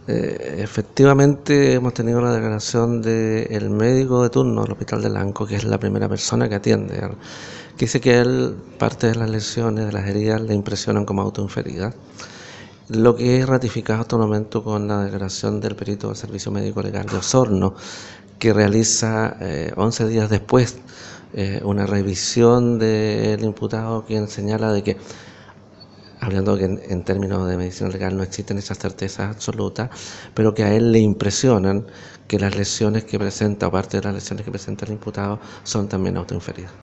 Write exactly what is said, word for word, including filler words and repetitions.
Eh, efectivamente hemos tenido la declaración del médico de turno del Hospital de Lanco, que es la primera persona que atiende, que dice que él parte de las lesiones, de las heridas, le impresionan como autoinferidas, lo que es ratificado hasta el momento con la declaración del perito del Servicio Médico Legal de Osorno, que realiza eh, once días después eh, una revisión del imputado, quien señala de que, hablando que en, en términos de medicina legal no existen esas certezas absolutas, pero que a él le impresionan que las lesiones que presenta, o parte de las lesiones que presenta el imputado, son también autoinferidas.